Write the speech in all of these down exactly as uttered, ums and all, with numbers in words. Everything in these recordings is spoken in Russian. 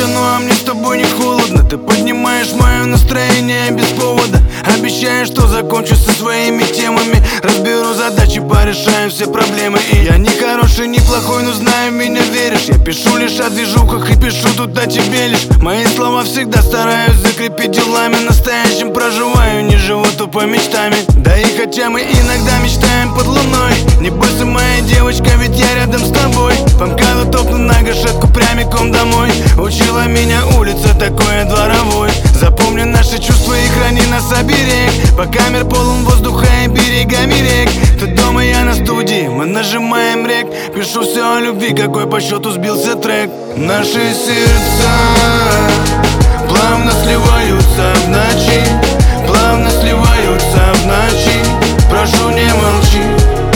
молча, ну а мне с тобой не холодно. Ты поднимаешь мое настроение без повода. Обещаю, что закончу со своими темами, разберу задачи, порешаю все проблемы. И я не хороший, не плохой, но знаю, в меня веришь. Я пишу лишь о движухах и пишу тут о тебе лишь. Мои слова всегда стараюсь закрепить делами. Настоящим проживаю, не живу тупо мечтами. Да и хотя мы иногда мечтаем под луной, не бойся, моя девочка, ведь я рядом с тобой. По МКАДу топну на гашетку прямиком домой. Учила меня улица, такое дворовой. Запомни наши чувства и храни нас оберег. Пока мир полон воздуха и берегами рек. Ты дома, я на студии, мы нажимаем рек. Пишу все о любви, какой по счету сбился трек. Наши сердца плавно сливаются в ночи, плавно сливаются в ночи. Прошу, не молчи.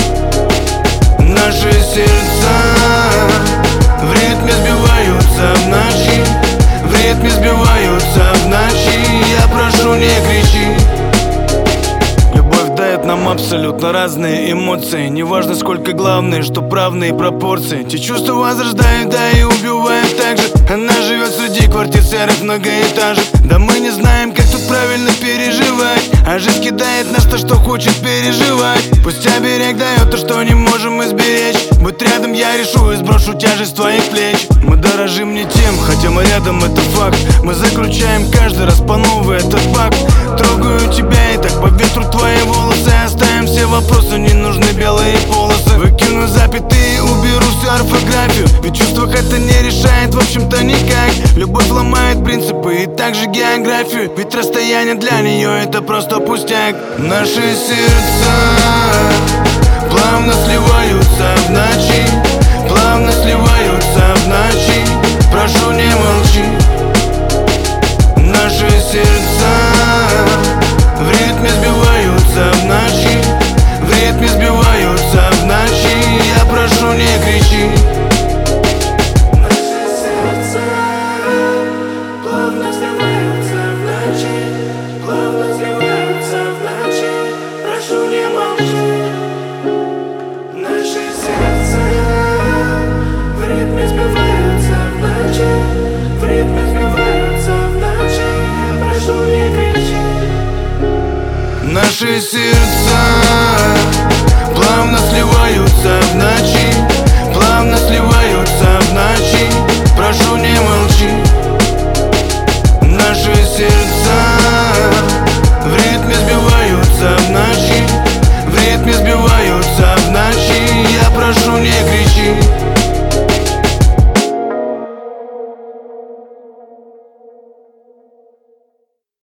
Наши сердца в ритме сбиваются в ночи, в ритме сбиваются в ночи. Я прошу, не кричи. Любовь дает нам абсолютно разные эмоции. Неважно сколько, главное, что правные пропорции. Те чувства возрождают, да и убивают так же. Она живет среди квартир серых многоэтажек. Да мы не знаем, как тут правильно переживать, а жизнь кидает нас то, что хочет переживать. Пусть оберег дает то, что не можем изберечь. Будь рядом, я решу и сброшу тяжесть твоих плеч. Мы дорожим не тем, хотя мы рядом, это факт. Мы заключаем каждый раз по новой этот факт. Трогаю тебя и так по ветру твои волосы. Оставим все вопросы, не нужны белые полосы. Выкину запятые, уберу всю орфографию, ведь в чувствах это не решает, в общем-то, никак. Любовь ломает принципы и также географию, ведь расстояние для нее это просто пустяк. Наши сердца плавно сливаются в ночи, плавно сливаются в ночи. Прошу, не молчи. Наши сердца в ритме сбиваются в ночи, в ритме сбиваются в ночи. Я прошу, не кричи. Наши сердца плавно сливаются в ночи, плавно сливаются в ночи. Прошу, не молчи. Наши сердца в ритме сбиваются в ночи, в ритме сбиваются в ночи. Прошу, не кричи. Наши сердца плавно сливаются в ночи, плавно сливаются в ночи. Прошу, не молчи. Наши сердца в ритме сбиваются в ночи, в ритме сбиваются в ночи. Я прошу, не кричи.